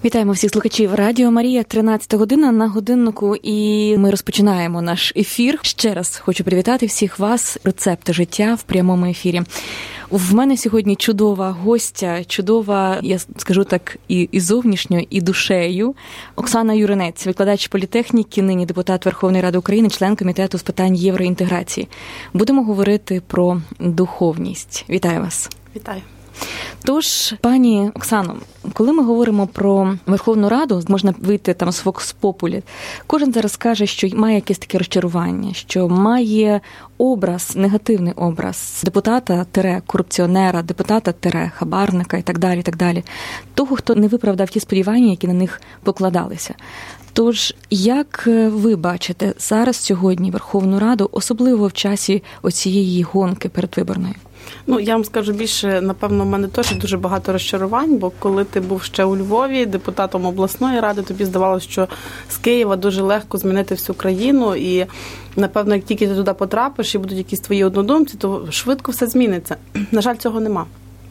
Вітаємо всіх слухачів Радіо Марія, 13 година на годиннику, і ми розпочинаємо наш ефір. Ще раз хочу привітати всіх вас. Рецепти життя в прямому ефірі. В мене сьогодні чудова гостя, чудова, я скажу так, і зовнішньо, і душею. Оксана Юринець, викладач політехніки, нині депутат Верховної Ради України, член Комітету з питань євроінтеграції. Будемо говорити про духовність. Вітаю вас. Вітаю. Тож, пані Оксано, коли ми говоримо про Верховну Раду, можна вийти там з Vox-Populi, кожен зараз каже, що має якесь таке розчарування, що має образ, негативний образ депутата-корупціонера, депутата-хабарника і так далі, того, хто не виправдав ті сподівання, які на них покладалися. Тож, як ви бачите зараз сьогодні Верховну Раду, особливо в часі оцієї гонки передвиборної? Я вам скажу більше, напевно, в мене теж дуже багато розчарувань, бо коли ти був ще у Львові депутатом обласної ради, тобі здавалося, що з Києва дуже легко змінити всю країну, і, напевно, як тільки ти туди потрапиш і будуть якісь твої однодумці, то швидко все зміниться. На жаль, цього нема.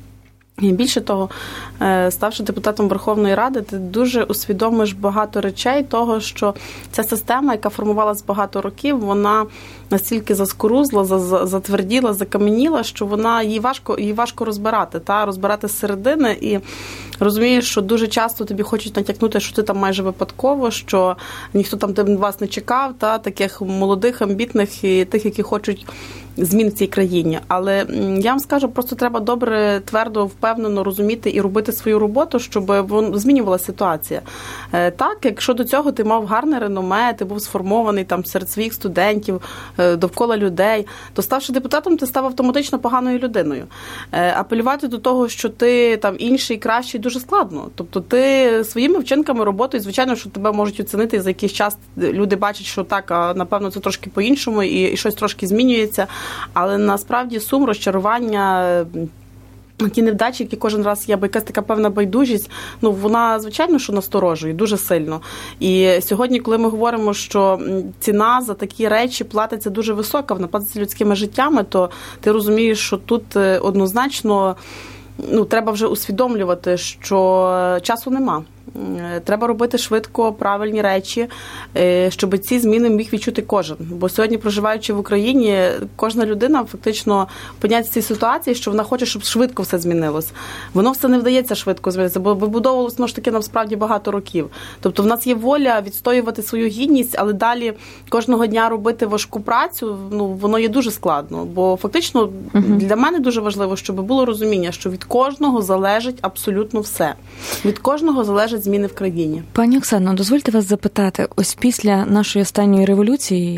І більше того, ставши депутатом Верховної Ради, ти дуже усвідомиш багато речей того, що ця система, яка формувалась багато років, вона настільки заскорузла, затверділа, закам'яніла, що її важко розбирати, розбирати зсередини. І розумієш, що дуже часто тобі хочуть натякнути, що ти там майже випадково, що ніхто там вас не чекав, таких молодих, амбітних і тих, які хочуть змін в цій країні. Але я вам скажу, просто треба добре, твердо, впевнено розуміти і робити свою роботу, щоб змінювалася ситуація. Так, якщо до цього ти мав гарне реноме, ти був сформований там серед своїх студентів, довкола людей, то ставши депутатом, ти став автоматично поганою людиною. Апелювати до того, що ти там інший, кращий, дуже складно. Тобто ти своїми вчинками, роботою, звичайно, що тебе можуть оцінити, і за якийсь час люди бачать, що так, напевно, це трошки по-іншому і щось трошки змінюється. Але насправді сум, розчарування, ті невдачі, які кожен раз є, бо якась така певна байдужість, вона, звичайно, що насторожує дуже сильно. І сьогодні, коли ми говоримо, що ціна за такі речі платиться дуже висока, вона платиться людськими життями, то ти розумієш, що тут однозначно треба вже усвідомлювати, що часу нема. Треба робити швидко правильні речі, щоб ці зміни міг відчути кожен. Бо сьогодні, проживаючи в Україні, кожна людина фактично опиняється в цій ситуації, що вона хоче, щоб швидко все змінилось. Воно все не вдається швидко змінитися, бо вибудовувалося, ж таки, насправді багато років. Тобто в нас є воля відстоювати свою гідність, але далі кожного дня робити важку працю, воно є дуже складно. Бо фактично для мене дуже важливо, щоб було розуміння, що від кожного залежить абсолютно все. Від кожного залежить зміни в країні. Пані Оксано, дозвольте вас запитати, ось після нашої останньої революції,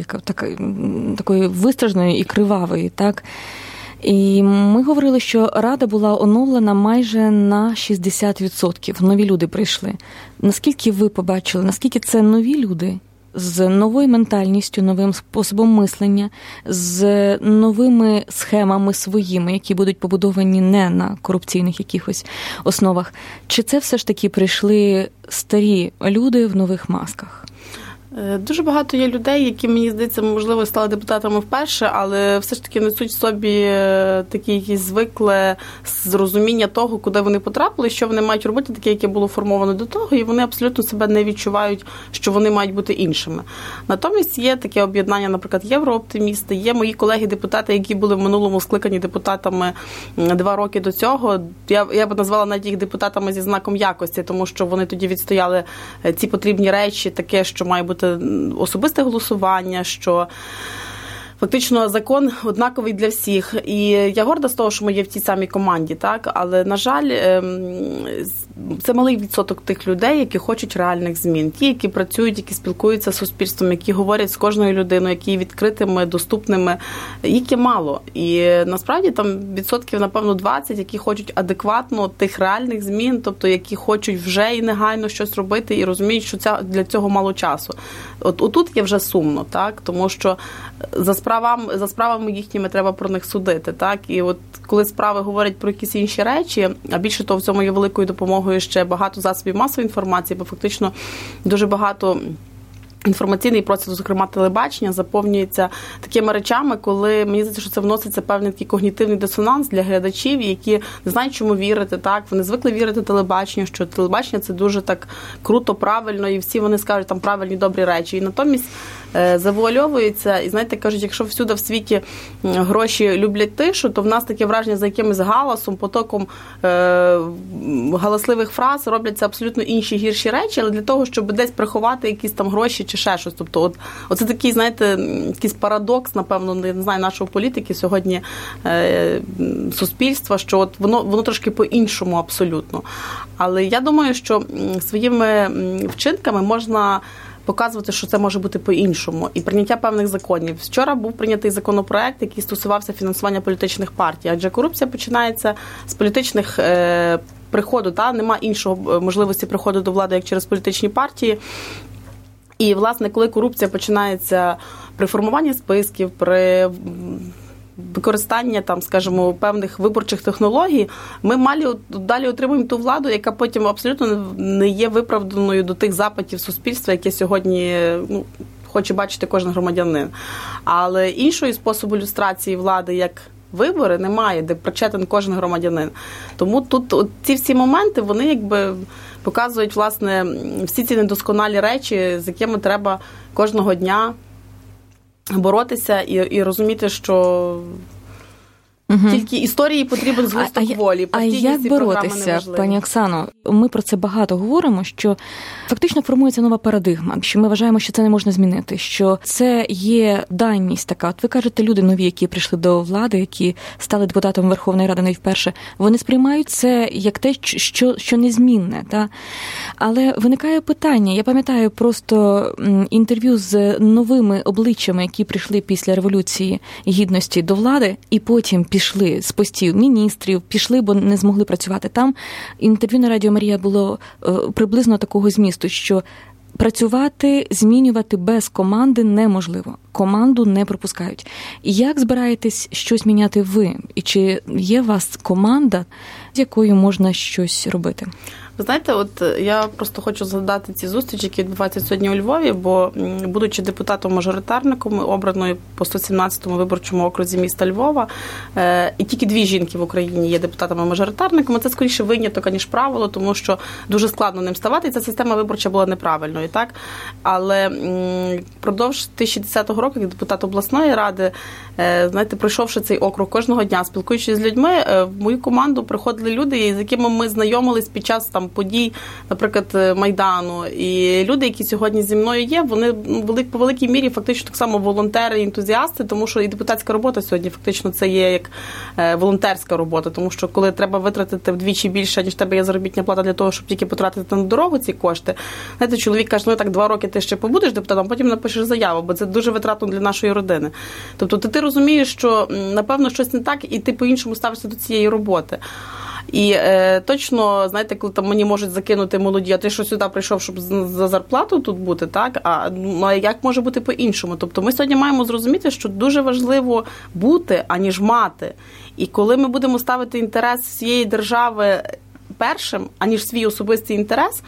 такої вистражної і кривавої, так, і ми говорили, що Рада була оновлена майже на 60%. Нові люди прийшли. Наскільки ви побачили, наскільки це нові люди з новою ментальністю, новим способом мислення, з новими схемами своїми, які будуть побудовані не на корупційних якихось основах? Чи це все ж таки прийшли старі люди в нових масках? Дуже багато є людей, які, мені здається, можливо, стали депутатами вперше, але все ж таки несуть в собі такі якісь звикле зрозуміння того, куди вони потрапили, що вони мають робити, таке, яке було формовано до того, і вони абсолютно себе не відчувають, що вони мають бути іншими. Натомість є таке об'єднання, наприклад, єврооптимісти, є мої колеги-депутати, які були в минулому скликані депутатами 2 роки до цього. Я б назвала навіть їх депутатами зі знаком якості, тому що вони тоді відстояли ці потрібні речі, таке, що має бути особисте голосування, що фактично закон однаковий для всіх. І я горда з того, що ми є в тій самій команді, так? Але, на жаль, це малий відсоток тих людей, які хочуть реальних змін. Ті, які працюють, які спілкуються з суспільством, які говорять з кожною людиною, які є відкритими, доступними. Їх є мало. І насправді там відсотків, напевно, 20, які хочуть адекватно тих реальних змін, тобто які хочуть вже і негайно щось робити і розуміють, що для цього мало часу. Отут є вже сумно, так? Тому що за справами їхніми треба про них судити, так? І от коли справи говорять про якісь інші речі, а більше того, в цьому є великою допомогою ще багато засобів масової інформації, бо фактично дуже багато інформаційний простір, зокрема телебачення, заповнюється такими речами, коли, мені здається, що це вноситься певний такий когнітивний дисонанс для глядачів, які не знають, чому вірити, так? Вони звикли вірити телебаченню, що телебачення – це дуже так круто, правильно, і всі вони скажуть там правильні, добрі речі. І натомість завуальовується, і, знаєте, кажуть, якщо всюди в світі гроші люблять тишу, то в нас таке враження, за якимось галасом, потоком галасливих фраз робляться абсолютно інші гірші речі, але для того, щоб десь приховати якісь там гроші чи ще щось. Тобто, оце такий, знаєте, якийсь парадокс, напевно, не знаю, нашого політики сьогодні, суспільства, що от воно трошки по-іншому абсолютно. Але я думаю, що своїми вчинками можна показувати, що це може бути по-іншому. І прийняття певних законів. Вчора був прийнятий законопроект, який стосувався фінансування політичних партій. Адже корупція починається з політичних приходу. Нема іншого можливості приходу до влади, як через політичні партії. І, власне, коли корупція починається при формуванні списків, при використанні, там, скажімо, певних виборчих технологій, ми далі отримуємо ту владу, яка потім абсолютно не є виправданою до тих запитів суспільства, яке сьогодні хоче бачити кожен громадянин. Але іншого способу люстрації влади, як вибори, немає, де причетен кожен громадянин. Тому тут ці всі моменти, вони якби показують, власне, всі ці недосконалі речі, з якими треба кожного дня боротися і розуміти, що тільки історії потрібен згусток волі. А як боротися, пані Оксано? Ми про це багато говоримо, що фактично формується нова парадигма, що ми вважаємо, що це не можна змінити, що це є даність така. От ви кажете, люди нові, які прийшли до влади, які стали депутатом Верховної Ради не вперше, вони сприймають це як те, що незмінне. Та? Але виникає питання, я пам'ятаю просто інтерв'ю з новими обличчями, які прийшли після Революції Гідності до влади, і потім пішли з постів міністрів, пішли, бо не змогли працювати там. Інтерв'ю на Радіо Марія було приблизно такого змісту, що працювати, змінювати без команди неможливо. Команду не пропускають. Як збираєтесь щось міняти ви? І чи є у вас команда, з якою можна щось робити? Ви знаєте, от я просто хочу згадати ці зустрічі, які відбуваються сьогодні у Львові, бо, будучи депутатом-мажоритарником, обраною по 117-му виборчому окрузі міста Львова, і тільки 2 жінки в Україні є депутатами-мажоритарниками, це скоріше виняток, ніж правило, тому що дуже складно ним ставати, і ця система виборча була неправильною, так? Але впродовж 2010 року, як депутат обласної ради, знаєте, пройшовши цей округ кожного дня, спілкуючись з людьми, в мою команду приходили люди, з якими ми знайомились під час там подій, наприклад, Майдану. І люди, які сьогодні зі мною є, вони по великій мірі фактично так само волонтери, ентузіасти, тому що і депутатська робота сьогодні фактично це є як волонтерська робота, тому що коли треба витратити вдвічі більше, ніж тебе є заробітна плата для того, щоб тільки потратити на дорогу ці кошти. Знаєте, чоловік каже, так 2 роки ти ще побудеш депутатом, потім напишеш заяву, бо це дуже витратно для нашої родини. Тобто ти розумієш, що, напевно, щось не так, і ти по-іншому ставишся до цієї роботи. І точно, знаєте, коли там мені можуть закинути молоді, а ти що сюди прийшов, щоб за зарплату тут бути, так? А як може бути по-іншому? Тобто ми сьогодні маємо зрозуміти, що дуже важливо бути, аніж мати. І коли ми будемо ставити інтерес всієї держави першим, аніж свій особистий інтерес,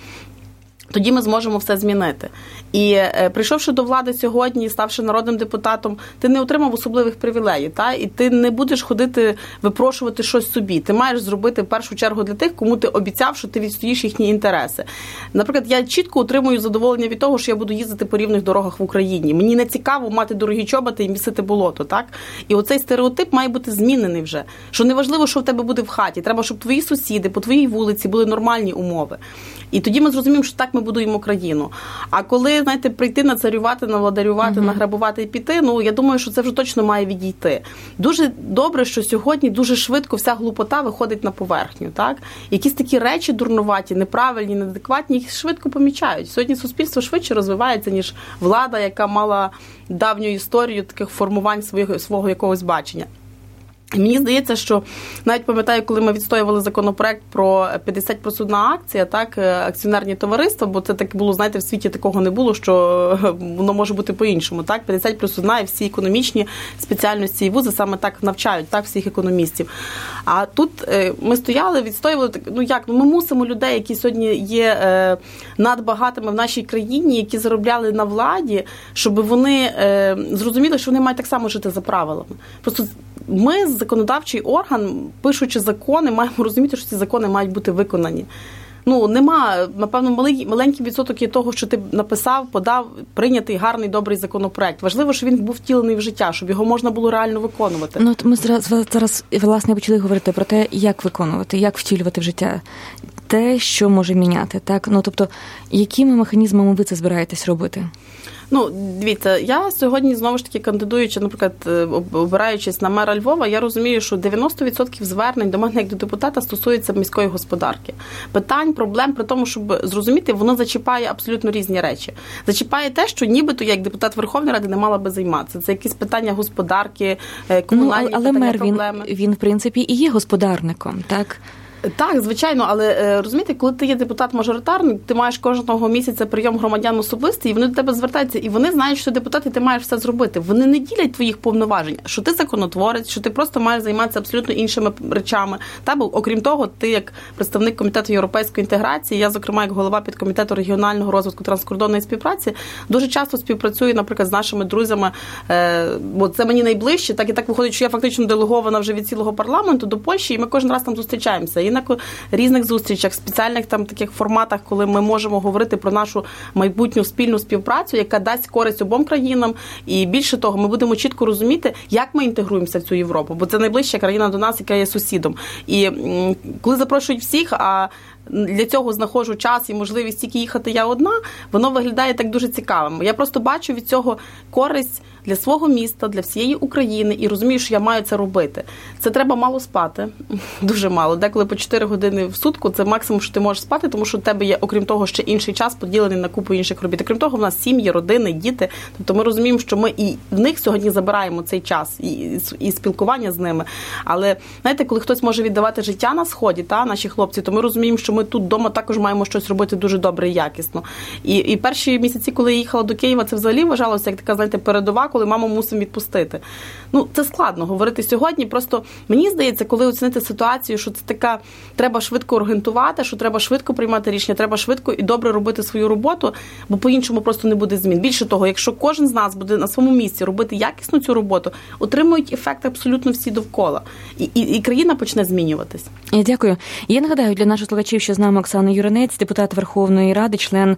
тоді ми зможемо все змінити. І прийшовши до влади сьогодні, ставши народним депутатом, ти не отримав особливих привілеїв, та? І ти не будеш ходити, випрошувати щось собі. Ти маєш зробити в першу чергу для тих, кому ти обіцяв, що ти відстоїш їхні інтереси. Наприклад, я чітко отримую задоволення від того, що я буду їздити по рівних дорогах в Україні. Мені не цікаво мати дорогі чоботи і місити болото, так? І оцей стереотип має бути змінений вже. Що не важливо, що в тебе буде в хаті. Треба, щоб твої сусіди по твоїй вулиці були нормальні умови. І тоді ми зрозуміємо, що так ми будуємо країну. А коли, знаєте, прийти нацарювати, навладарювати, награбувати і піти, я думаю, що це вже точно має відійти. Дуже добре, що сьогодні дуже швидко вся глупота виходить на поверхню, так? Якісь такі речі дурнуваті, неправильні, неадекватні, їх швидко помічають. Сьогодні суспільство швидше розвивається, ніж влада, яка мала давню історію таких формувань свого якогось бачення. Мені здається, що навіть пам'ятаю, коли ми відстоювали законопроект про 50+1 акція, так, акціонерні товариства, бо це так було, знаєте, в світі такого не було, що воно може бути по-іншому, так, 50+1 і всі економічні спеціальності і вузи саме так навчають, так, всіх економістів. А тут ми стояли, відстоювали, ми мусимо людей, які сьогодні є надбагатими в нашій країні, які заробляли на владі, щоб вони зрозуміли, що вони мають так само жити за правилами. Просто ми, законодавчий орган, пишучи закони, маємо розуміти, що ці закони мають бути виконані. Нема, напевно, маленький відсоток є того, що ти написав, подав, прийнятий гарний, добрий законопроект. Важливо, щоб він був втілений в життя, щоб його можна було реально виконувати. От ми зараз, власне, почали говорити про те, як виконувати, як втілювати в життя те, що може міняти. Так? Тобто, якими механізмами ви це збираєтесь робити? Дивіться, я сьогодні, знову ж таки, кандидуючи, наприклад, обираючись на мера Львова, я розумію, що 90% звернень до мене як до депутата стосується міської господарки. Питань, проблем, при тому, щоб зрозуміти, воно зачіпає абсолютно різні речі. Зачіпає те, що нібито я як депутат Верховної Ради не мала би займатися. Це якісь питання господарки, комунальні питання, проблеми. Але мер, він, в принципі, і є господарником, так? Так, звичайно, але розумієте, коли ти є депутат-мажоритарник, ти маєш кожного місяця прийом громадян особистий, і вони до тебе звертаються, і вони знають, що ти депутат, і ти маєш все зробити. Вони не ділять твоїх повноважень, що ти законотворець, що ти просто маєш займатися абсолютно іншими речами. Бо, окрім того, ти як представник Комітету європейської інтеграції, я, зокрема, як голова підкомітету регіонального розвитку транскордонної співпраці, дуже часто співпрацюю, наприклад, з нашими друзями, бо це мені найближче, так і так виходить, що я фактично делегована вже від цілого парламенту до Польщі, і ми кожен раз там зустрічаємося. І на різних зустрічах, спеціальних там таких форматах, коли ми можемо говорити про нашу майбутню спільну співпрацю, яка дасть користь обом країнам. І більше того, ми будемо чітко розуміти, як ми інтегруємося в цю Європу, бо це найближча країна до нас, яка є сусідом. І коли запрошують всіх, а для цього знаходжу час і можливість тільки їхати я одна, воно виглядає так дуже цікавим. Я просто бачу від цього користь для свого міста, для всієї України і розумію, що я маю це робити. Це треба мало спати, дуже мало. Деколи по 4 години в сутку це максимум, що ти можеш спати, тому що в тебе є, окрім того, ще інший час поділений на купу інших робіт. Окрім того, в нас сім'ї, родини, діти. Тобто ми розуміємо, що ми і в них сьогодні забираємо цей час і спілкування з ними. Але, знаєте, коли хтось може віддавати життя на Сході, наші хлопці, то ми розуміємо, що ми тут вдома також маємо щось робити дуже добре і якісно. І перші місяці, коли я їхала до Києва, це взагалі вважалося як така, знаєте, передова, коли маму мусимо відпустити. Це складно говорити сьогодні. Просто мені здається, коли оцінити ситуацію, що це така, треба швидко орієнтувати, що треба швидко приймати рішення, треба швидко і добре робити свою роботу, бо по-іншому просто не буде змін. Більше того, якщо кожен з нас буде на своєму місці робити якісно цю роботу, отримують ефект абсолютно всі довкола. І країна почне змінюватись. Дякую. Я нагадаю для наших слухачів, що з нами Оксана Юринець, депутат Верховної Ради, член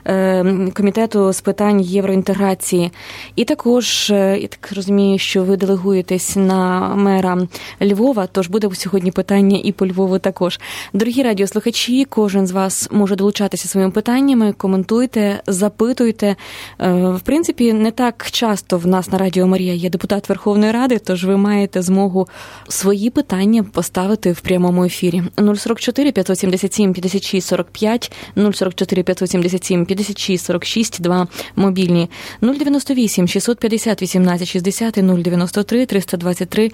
Комітету з питань євроінтеграції. І також, я так розумію, що ви делегуєтесь на мера Львова, тож буде сьогодні питання і по Львову також. Дорогі радіослухачі, кожен з вас може долучатися своїми питаннями, коментуйте, запитуйте. В принципі, не так часто в нас на Радіо Марія є депутат Верховної Ради, тож ви маєте змогу свої питання поставити в прямому ефірі. 044 577 56 45, 044 577 56 46, 2 мобільні, 098 650 18 60 і 093 323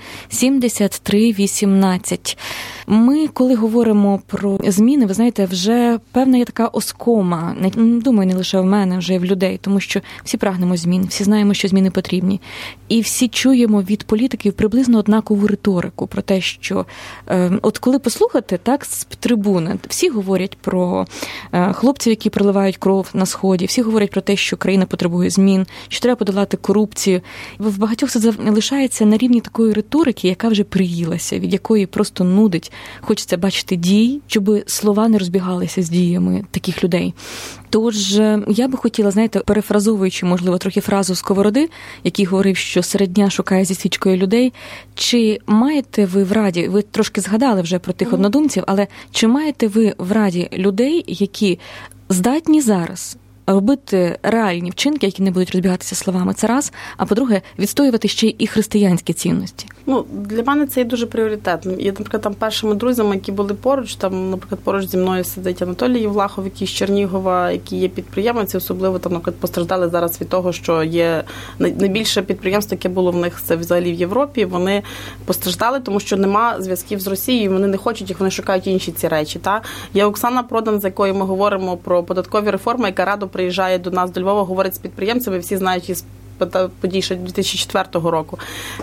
73 18. Ми, коли говоримо про зміни, ви знаєте, вже певна є така оскома, думаю, не лише в мене, вже й в людей, тому що всі прагнемо змін, всі знаємо, що зміни потрібні. І всі чуємо від політиків приблизно однакову риторику про те, що от коли послухати, так, з трибуни, всі говорять про хлопців, які проливають кров на Сході, всі говорять про те, що країна потребує змін, що треба подолати корупцію. В багатьох це лишається на рівні такої риторики, яка вже приїлася, від якої просто нудить. Хочеться бачити дій, щоб слова не розбігалися з діями таких людей. Тож я би хотіла, знаєте, перефразовуючи, можливо, трохи фразу Сковороди, який говорив, що серед дня шукає зі свічкою людей, чи маєте ви в Раді, ви трошки згадали вже про тих однодумців, але чи маєте ви в Раді людей, які здатні зараз робити реальні вчинки, які не будуть розбігатися словами, це раз, а по-друге, відстоювати ще і християнські цінності. Для мене це є дуже пріоритетним. І, наприклад, там першими друзями, які були поруч, там, наприклад, поруч зі мною сидить Анатолій Євлахов, який з Чернігова, який є підприємець, особливо там, наприклад, постраждали зараз від того, що є найбільше підприємство, яке було в них, це взагалі в Європі, вони постраждали, тому що нема зв'язків з Росією, вони не хочуть їх, вони шукають інші ці речі. Та? Є Оксана Продан, з якою ми говоримо про податкові реформи, яка радо приїжджає до нас, до Львова, говорить з підприємцями, всі знають із подій ще 2004 року.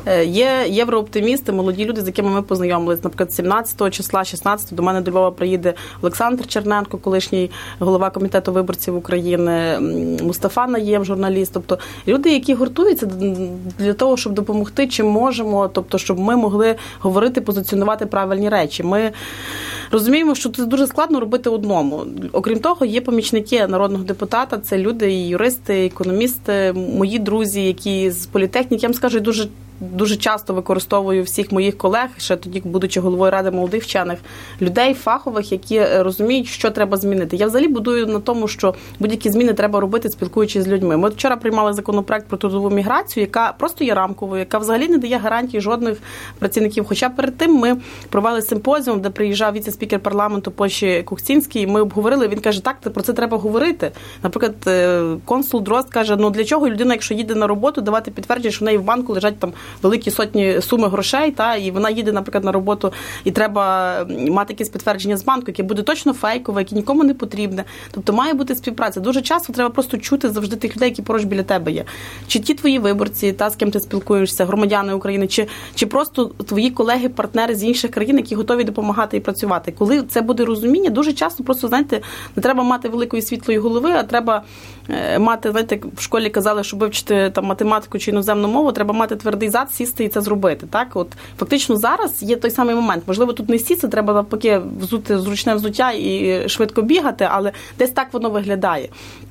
Є єврооптимісти, молоді люди, з якими ми познайомились. Наприклад, 17 числа, 16 до мене до Львова приїде Олександр Черненко, колишній голова комітету виборців України, Мустафа Наєм, журналіст. Тобто люди, які гуртуються для того, щоб допомогти, чим можемо, тобто, щоб ми могли говорити, позиціонувати правильні речі. Ми розуміємо, що це дуже складно робити одному. Окрім того, є помічники народного депутата, це люди, і юристи, і економісти, мої друзі, які з політехніки, я вам скажу, дуже часто використовую всіх моїх колег, ще тоді, будучи головою Ради молодих вчених, людей фахових, які розуміють, що треба змінити. Я взагалі будую на тому, що будь-які зміни треба робити, спілкуючись з людьми. Ми вчора приймали законопроект про трудову міграцію, яка просто є рамковою, яка взагалі не дає гарантій жодних працівників. Хоча перед тим ми провели симпозіум, де приїжджав віце-спікер парламенту Польщі Кухцінський, і ми обговорили, він каже, так, про це треба говорити. Наприклад, консул Дрозд каже, для чого людина, якщо їде на роботу, давати підтвердження, що в неї в банку лежать там великі сотні суми грошей, і вона їде, наприклад, на роботу, і треба мати якесь підтвердження з банку, яке буде точно фейкове, яке нікому не потрібне. Тобто має бути співпраця. Дуже часто треба просто чути завжди тих людей, які поруч біля тебе є. Чи ті твої виборці, з ким ти спілкуєшся, громадяни України, чи просто твої колеги, партнери з інших країн, які готові допомагати і працювати. Коли це буде розуміння, дуже часто просто, знаєте, не треба мати великої світлої голови, а треба мати, знаєте, в школі казали, щоб вивчити там математику чи іноземну мову, треба мати твердий зад, сісти і це зробити. Так? От фактично зараз є той самий момент. Можливо, тут не сісти, треба навпаки взути зручне взуття і швидко бігати, але десь так воно виглядає.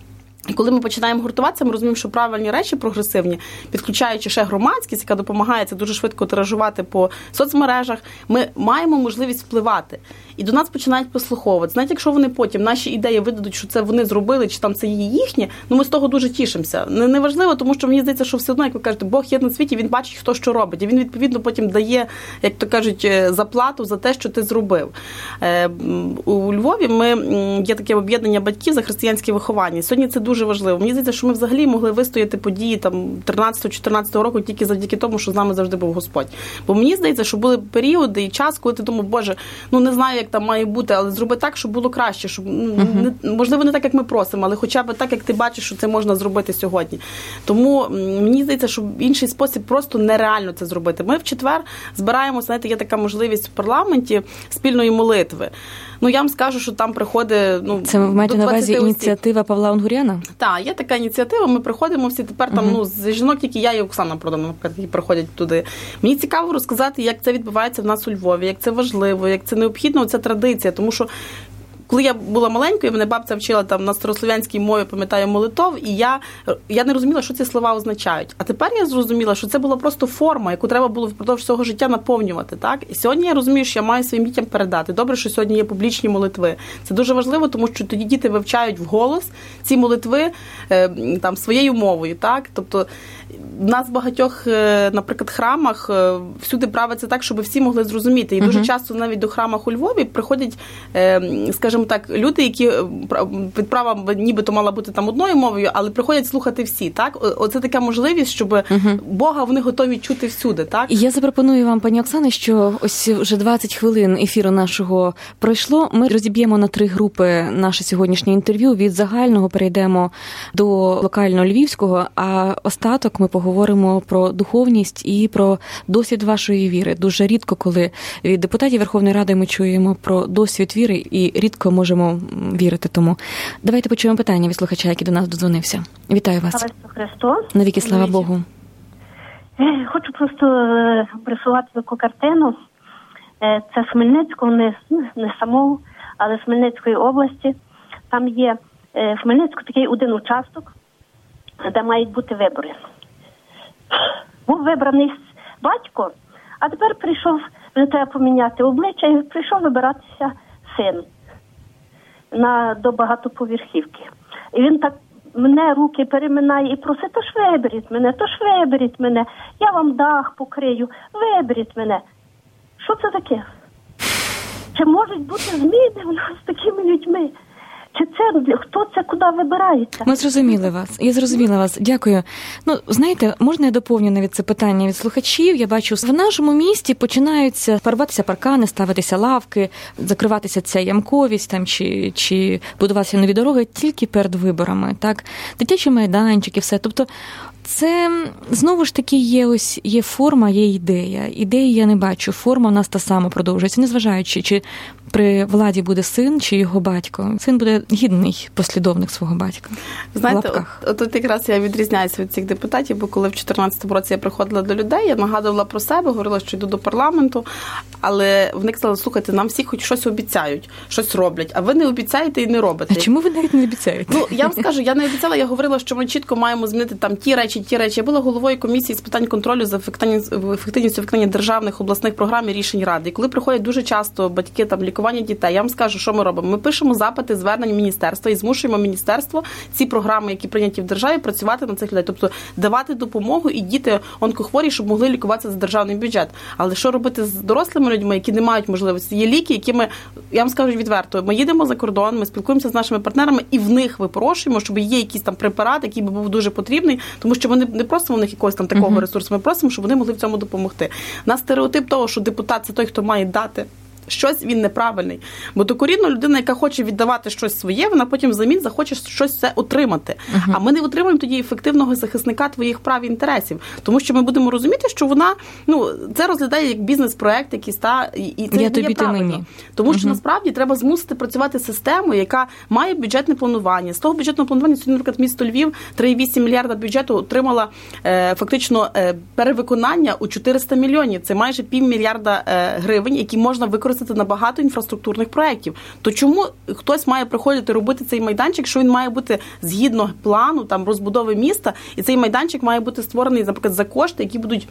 І коли ми починаємо гуртуватися, ми розуміємо, що правильні речі прогресивні, підключаючи ще громадськість, яка допомагає це дуже швидко тиражувати по соцмережах, ми маємо можливість впливати. І до нас починають послуховувати. Знаєте, якщо вони потім наші ідеї видадуть, що це вони зробили, чи там це є їхнє, ми з того дуже тішимося. Неважливо, тому що мені здається, що все одно, як ви кажете, Бог є на світі, він бачить, хто що робить. І він, відповідно, потім дає, як то кажуть, заплату за те, що ти зробив. У Львові є таке об'єднання батьків за християнське виховання. Сьогодні це дуже важливо. Мені здається, що ми взагалі могли вистояти події 13-14 року тільки завдяки тому, що з нами завжди був Господь. Бо мені здається, що були періоди і час, коли ти думав, Боже, не знаю, як там має бути, але зроби так, щоб було краще, щоб можливо не так, як ми просимо, але хоча б так, як ти бачиш, що це можна зробити сьогодні. Тому мені здається, що в інший спосіб просто нереально це зробити. Ми в четвер збираємося, знаєте, є така можливість в парламенті спільної молитви. Я вам скажу, що там приходить... Це ви маєте на увазі ініціатива Павла Унгуряна? Так, є така ініціатива, ми приходимо всі тепер там, з жінок, тільки я і Оксана Продан, наприклад, які приходять туди. Мені цікаво розказати, як це відбувається в нас у Львові, як це важливо, як це необхідно, це традиція, тому що коли я була маленькою, мене бабця вчила там на старослов'янській мові, пам'ятаю, молитов, і я не розуміла, що ці слова означають. А тепер я зрозуміла, що це була просто форма, яку треба було впродовж свого життя наповнювати. Так? І сьогодні я розумію, що я маю своїм дітям передати. Добре, що сьогодні є публічні молитви. Це дуже важливо, тому що тоді діти вивчають вголос ці молитви там своєю мовою. Так? Тобто в нас в багатьох, наприклад, храмах всюди правиться так, щоб всі могли зрозуміти. І дуже часто навіть до храмах у Львові приходять, скажімо так, люди, які відправа нібито мала бути там одною мовою, але приходять слухати всі. Так? Оце така можливість, щоб Бога вони готові чути всюди. Так? Я запропоную вам, пані Оксано, що ось вже 20 хвилин ефіру нашого пройшло. Ми розіб'ємо на 3 групи наше сьогоднішнє інтерв'ю. Від загального перейдемо до локально-львівського, а остаток ми поговоримо про духовність і про досвід вашої віри. Дуже рідко, коли від депутатів Верховної Ради ми чуємо про досвід віри і рідко можемо вірити тому. Давайте почуємо питання від слухача, який до нас додзвонився. Вітаю вас. Слава Ісусу Христу. Навіки слава Богу. Хочу просто присувати таку картину. Це з Хмельницького, не самого, але з Хмельницької області. Там є в Хмельницьку такий один участок, де мають бути вибори. Був вибраний батько, а тепер прийшов, вже треба поміняти обличчя, і прийшов вибиратися син до багатоповерхівки. І він так мене руки переминає і просить, то ж виберіть мене, я вам дах покрию, виберіть мене. Що це таке? Чи можуть бути зміни в нас з такими людьми? Чи це, хто це, куди вибирається? Ми зрозуміли вас. Я зрозуміла вас. Дякую. Ну, знаєте, можна я доповню навіть це питання від слухачів? Я бачу, в нашому місті починаються фарбуватися паркани, ставитися лавки, закриватися ця ямковість там, чи будуватися нові дороги тільки перед виборами, так? Дитячі майданчики, все. Тобто це, знову ж таки, є форма, є ідея. Ідеї я не бачу. Форма в нас та сама продовжується, незважаючи, чи при владі буде син, чи його батько. Син буде гідний послідовник свого батька. Знаєте, от якраз я відрізняюся від цих депутатів, бо коли в 2014 році я приходила до людей, я нагадувала про себе, говорила, що йду до парламенту, але вони казали, слухайте, нам всі хоч щось обіцяють, щось роблять, а ви не обіцяєте і не робите. А чому ви навіть не обіцяєте? Ну, я вам скажу, я не обіцяла, я говорила, що ми чітко маємо змінити там ті речі. Я була головою комісії з питань контролю за ефективністю виконання державних обласних програм і рішень Ради. І коли приходять дуже часто батьки там лікування дітей, я вам скажу, що ми робимо. Ми пишемо запити, звернення міністерства і змушуємо міністерство ці програми, які прийняті в державі, працювати на цих людей. Тобто давати допомогу і діти онкохворі, щоб могли лікуватися за державний бюджет. Але що робити з дорослими людьми, які не мають можливості? Є ліки, які я вам скажу відверто, ми їдемо за кордон, ми спілкуємося з нашими партнерами і в них випрошуємо, щоб є якийсь там препарат, який би був дуже потрібний, тому що вони не просимо в них якогось там такого ресурсу, ми просимо, щоб вони могли в цьому допомогти. У нас стереотип того, що депутат – це той, хто має дати щось, він неправильний. Бо докорінно людина, яка хоче віддавати щось своє, вона потім взамін захоче щось це отримати. А ми не отримуємо тоді ефективного захисника твоїх прав і інтересів. Тому що ми будемо розуміти, що вона, це розглядає як бізнес-проект якийсь, і це не є правильно. Тому що насправді треба змусити працювати систему, яка має бюджетне планування. З того бюджетного планування, сьогодні, наприклад, місто Львів 3,8 мільярда бюджету отримала фактично перевиконання у 400 мільйонів. Це майже півмільярда гривень, які можна використати на багато інфраструктурних проєктів. То чому хтось має приходити робити цей майданчик, що він має бути згідно плану там розбудови міста, і цей майданчик має бути створений, наприклад, за кошти, які будуть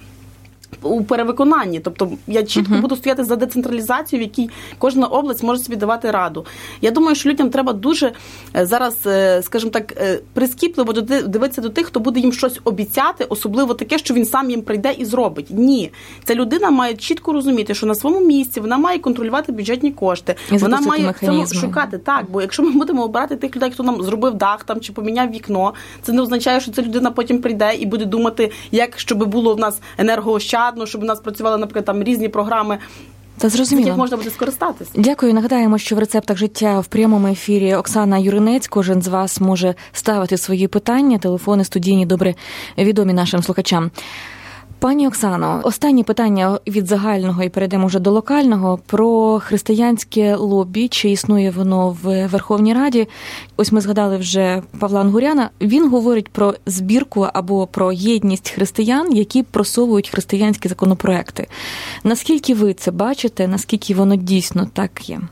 у перевиконанні. Тобто я чітко буду стояти за децентралізацію, в якій кожна область може собі давати раду. Я думаю, що людям треба дуже зараз, скажімо так, прискіпливо дивитися до тих, хто буде їм щось обіцяти, особливо таке, що він сам їм прийде і зробить. Ні. Ця людина має чітко розуміти, що на своєму місці вона має контролювати бюджетні кошти. Вона має в цьому шукати. Так, бо якщо ми будемо обирати тих людей, хто нам зробив дах там чи поміняв вікно, це не означає, що ця людина потім прийде і буде думати, як щоб було в нас енергоощадно, щоб у нас працювали, наприклад, там різні програми, з яких можна буде скористатися. Дякую. Нагадаємо, що в рецептах життя в прямому ефірі Оксана Юринець. Кожен з вас може ставити свої питання. Телефони студійні добре відомі нашим слухачам. Пані Оксано, останнє питання від загального і перейдемо вже до локального про християнське лобі, чи існує воно в Верховній Раді. Ось ми згадали вже Павла Ангуряна. Він говорить про збірку або про єдність християн, які просовують християнські законопроекти. Наскільки ви це бачите, наскільки воно дійсно так є?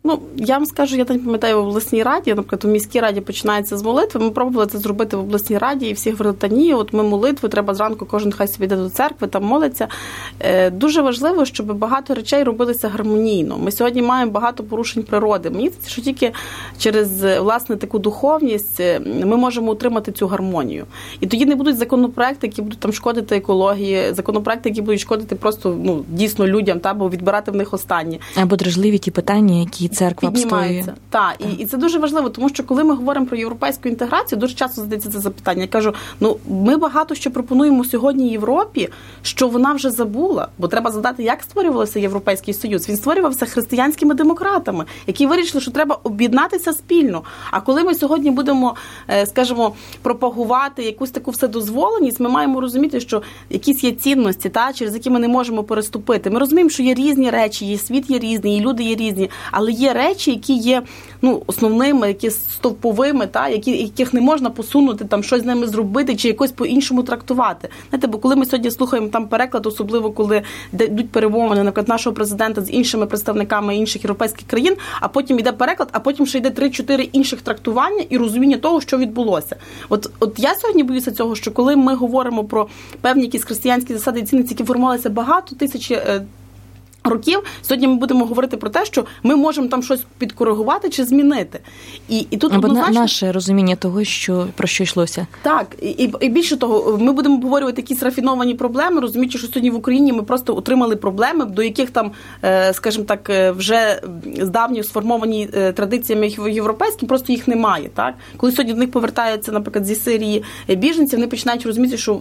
Я вам скажу, я не пам'ятаю, в обласній раді, наприклад, у міській раді починається з молитви. Ми пробували це зробити в обласній раді, і всі говорили, та ні, от ми молитву, треба зранку, кожен хай собі йде до церкви, там молиться. Дуже важливо, щоб багато речей робилися гармонійно. Ми сьогодні маємо багато порушень природи. Мені здається, що тільки через, власне, таку духовність ми можемо утримати цю гармонію. І тоді не будуть законопроекти, які будуть там шкодити екології, законопроекти, які будуть шкодити просто, дійсно людям, бо відбирати в них останнє. Або дражливі ті питання, які церква обстоює. Так, і це дуже важливо, тому що коли ми говоримо про європейську інтеграцію, дуже часто задається це запитання. Я кажу, ми багато що пропонуємо сьогодні Європі, що вона вже забула, бо треба згадати, як створювався Європейський Союз. Він створювався християнськими демократами, які вирішили, що треба об'єднатися спільно. А коли ми сьогодні будемо, скажімо, пропагувати якусь таку вседозволеність, ми маємо розуміти, що якісь є цінності, через які ми не можемо переступити. Ми розуміємо, що є різні речі, є світ є різний, і люди є різні, але є речі, які є основними, які стовповими, яких не можна посунути, там щось з ними зробити чи якось по-іншому трактувати. Знаєте, бо коли ми сьогодні слухаємо там переклад, особливо коли йдуть перемовини, наприклад, нашого президента з іншими представниками інших європейських країн, а потім йде переклад, а потім ще йде 3-4 інших трактування і розуміння того, що відбулося. От я сьогодні боюся цього, що коли ми говоримо про певні якісь християнські засади і цінності, які формувалися багато тисяч років, сьогодні ми будемо говорити про те, що ми можемо там щось підкоригувати чи змінити. І тут однозначно... наше розуміння того, про що йшлося. Так, і більше того, ми будемо обговорювати якісь рафіновані проблеми, розуміючи, що сьогодні в Україні ми просто отримали проблеми, до яких там, скажімо так, вже з давньої сформовані традиціями європейські, просто їх немає. Так? Коли сьогодні до них повертаються, наприклад, зі Сирії біженці, вони починають розуміти, що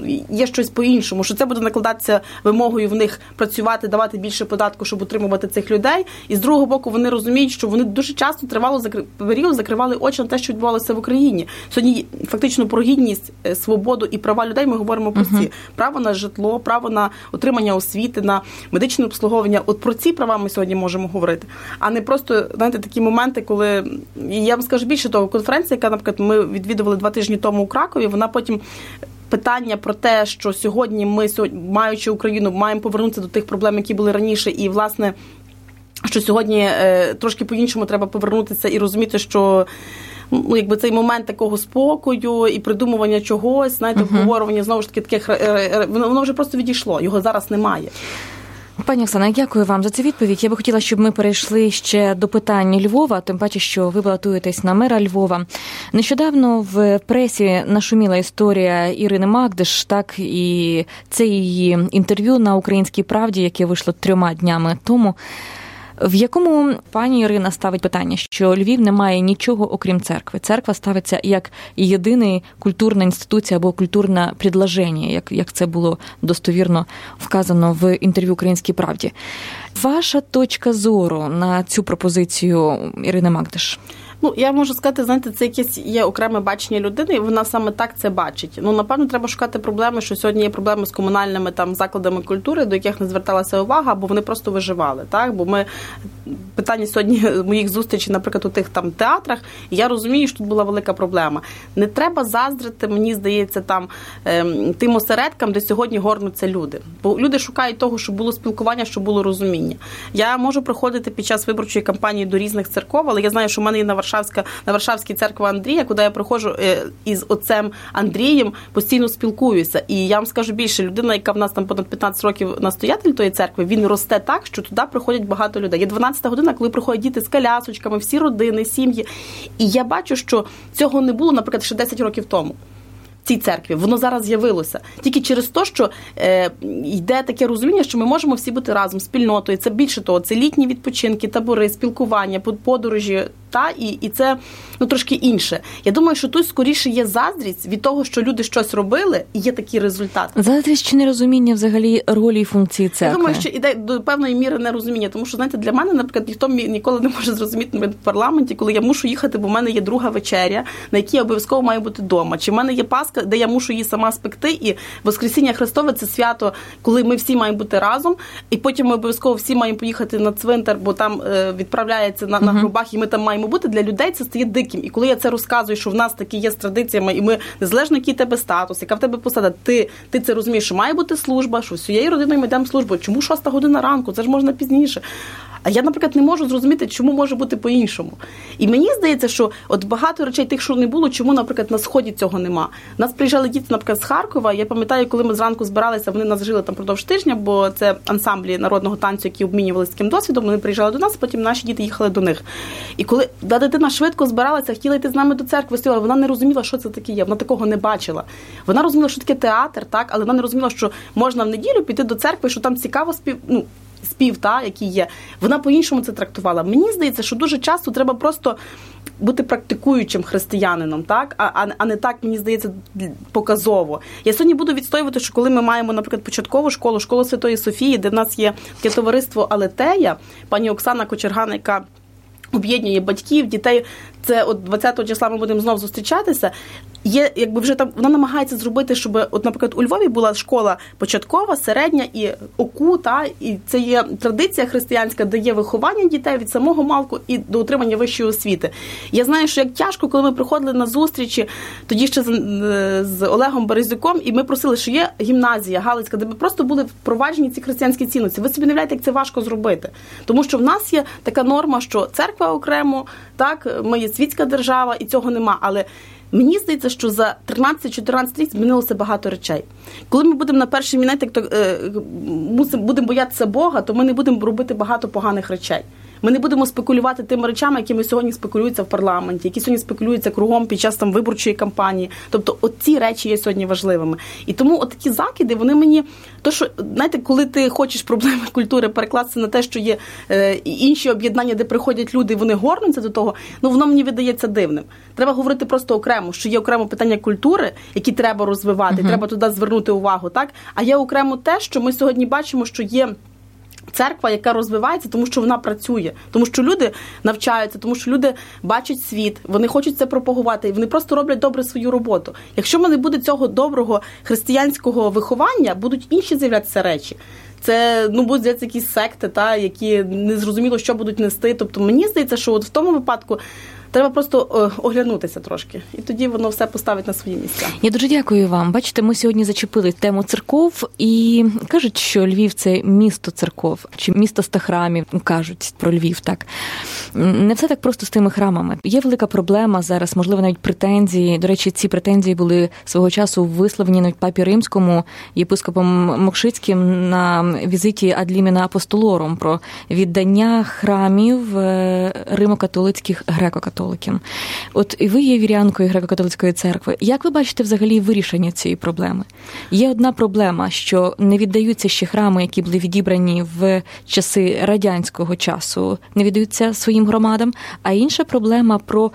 є щось по-іншому, що це буде накладатися вимогою в них працювати, давати більше податку, щоб утримувати цих людей. І з другого боку, вони розуміють, що вони дуже часто період закривали очі на те, що відбувалося в Україні. Сьогодні фактично про гідність, свободу і права людей ми говоримо прості. Право на житло, право на отримання освіти, на медичне обслуговування. От про ці права ми сьогодні можемо говорити. А не просто, знаєте, такі моменти, коли, я вам скажу більше того, конференція, яка, наприклад, ми відвідували 2 тижні тому у Кракові, вона потім питання про те, що сьогодні ми, маючи Україну, маємо повернутися до тих проблем, які були раніше, і, власне, що сьогодні трошки по-іншому треба повернутися і розуміти, що якби цей момент такого спокою і придумування чогось, знаєте, обговорювання, знову ж таки, таких, воно вже просто відійшло, його зараз немає. Пані Оксана, дякую вам за цю відповідь. Я би хотіла, щоб ми перейшли ще до питань Львова, тим паче, що ви балотуєтесь на мера Львова. Нещодавно в пресі нашуміла історія Ірини Магдиш, так, і це її інтерв'ю на «Українській правді», яке вийшло 3 днями тому, в якому пані Ірина ставить питання, що Львів не має нічого, окрім церкви. Церква ставиться як єдина культурна інституція або культурне предложення, як це було достовірно вказано в інтерв'ю «Українській правді». Ваша точка зору на цю пропозицію Ірини Магдиш? Я можу сказати, знаєте, це якесь є окреме бачення людини, і вона саме так це бачить. Напевно, треба шукати проблеми, що сьогодні є проблеми з комунальними там закладами культури, до яких не зверталася увага, або вони просто виживали, так? Бо питання сьогодні моїх зустрічей, наприклад, у тих там театрах, і я розумію, що тут була велика проблема. Не треба заздрити, мені здається, там тим осередкам, де сьогодні горнуться люди. Бо люди шукають того, щоб було спілкування, щоб було розуміння. Я можу приходити під час виборчої кампанії до різних церков, але я знаю, що в мене є на Варшавській церква Андрія, куди я приходжу із отцем Андрієм, постійно спілкуюся. І я вам скажу більше, людина, яка в нас там понад 15 років настоятель тої церкви, він росте так, що туди приходять багато людей. Є 12-та година, коли приходять діти з колясочками, всі родини, сім'ї. І я бачу, що цього не було, наприклад, ще 10 років тому. Цій церкві. Воно зараз з'явилося. Тільки через те, що йде таке розуміння, що ми можемо всі бути разом, спільнотою. Це більше того, це літні відпочинки, табори, спілкування, подорожі, і це трошки інше. Я думаю, що тут скоріше є заздрість від того, що люди щось робили, і є такий результат. Заздрість чи нерозуміння взагалі ролі і функції церкви? Я думаю, що іде до певної міри нерозуміння, тому що, знаєте, для мене, наприклад, ніхто ніколи не може зрозуміти в парламенті, коли я мушу їхати, бо в мене є друга вечеря, на якій я обов'язково маю бути вдома. Чи в мене є Пасха, де я мушу її сама спекти, і Воскресіння Христове – це свято, коли ми всі маємо бути разом, і потім ми обов'язково всі маємо поїхати на цвинтар, бо там відправляється на гробах, і ми там маємо бути. Для людей це стає диким. І коли я це розказую, що в нас такі є з традиціями, і ми, незалежно який тебе статус, яка в тебе посада, ти це розумієш, що має бути служба, що всією родиною ми йдемо в службу. Чому 6 година ранку? Це ж можна пізніше. А я, наприклад, не можу зрозуміти, чому може бути по-іншому. І мені здається, що от багато речей тих, що не було, чому, наприклад, на Сході цього нема. У нас приїжджали діти, наприклад, з Харкова. Я пам'ятаю, коли ми зранку збиралися, вони нас жили там продовж тижня, бо це ансамблі народного танцю, які обмінювалися таким досвідом. Вони приїжджали до нас, потім наші діти їхали до них. І коли дитина швидко збиралася, хотіла йти з нами до церкви, вона не розуміла, що це таке є. Вона такого не бачила. Вона розуміла, що таке театр, так, але вона не розуміла, що можна в неділю піти до церкви, що там цікаво спів, який є. Вона по-іншому це трактувала. Мені здається, що дуже часто треба просто бути практикуючим християнином, так? А не так, мені здається, показово. Я сьогодні буду відстоювати, що коли ми маємо, наприклад, початкову школу Святої Софії, де в нас є таке товариство Алетея, пані Оксана Кочерган, яка об'єднує батьків, дітей. Це от 20 числа ми будемо знову зустрічатися. Є, якби вже там вона намагається зробити, щоб, от, наприклад, у Львові була школа початкова, середня і ОКУ, і це є традиція християнська, де є виховання дітей від самого малку і до отримання вищої освіти. Я знаю, що як тяжко, коли ми приходили на зустрічі, тоді ще з Олегом Березюком, і ми просили, що є гімназія Галицька, де би просто були впроваджені ці християнські цінності. Ви собі не уявляєте, як це важко зробити. Тому що в нас є така норма, що церква окремо, так, ми є світська держава, і цього нема. Але Мені здається, що за 13-14 рік змінилося багато речей. Коли ми будемо на першій мінеті, будемо боятися Бога, то ми не будемо робити багато поганих речей. Ми не будемо спекулювати тими речами, якими сьогодні спекулюються в парламенті, які сьогодні спекулюються кругом під час виборчої кампанії. Тобто оці речі є сьогодні важливими. І тому отакі закиди, вони мені... То, що, знаєте, коли ти хочеш проблеми культури перекласти на те, що є інші об'єднання, де приходять люди, вони горнуться до того, воно мені видається дивним. Треба говорити просто окремо, що є окремо питання культури, які треба розвивати, треба туди звернути увагу, так? А є окремо те, що ми сьогодні бачимо, що є церква, яка розвивається, тому що вона працює, тому що люди навчаються, тому що люди бачать світ, вони хочуть це пропагувати, і вони просто роблять добре свою роботу. Якщо в мене буде цього доброго християнського виховання, будуть інші з'являтися речі. Це, будуть з'являтися якісь секти, які не зрозуміло, що будуть нести. Тобто мені здається, що от в тому випадку треба просто оглянутися трошки. І тоді воно все поставить на свої місця. Я дуже дякую вам. Бачите, ми сьогодні зачепили тему церков. І кажуть, що Львів – це місто церков. Чи місто 100 храмів, кажуть про Львів, так. Не все так просто з тими храмами. Є велика проблема зараз, можливо, навіть претензії. До речі, ці претензії були свого часу висловлені навіть папі Римському, єпископом Мокшицьким на візиті Ad limina apostolorum про віддання храмів римо-католицьких греко-католицьким. От і ви є вірянкою греко-католицької церкви. Як ви бачите взагалі вирішення цієї проблеми? Є одна проблема, що не віддаються ще храми, які були відібрані в часи радянського часу, не віддаються своїм громадам, а інша проблема про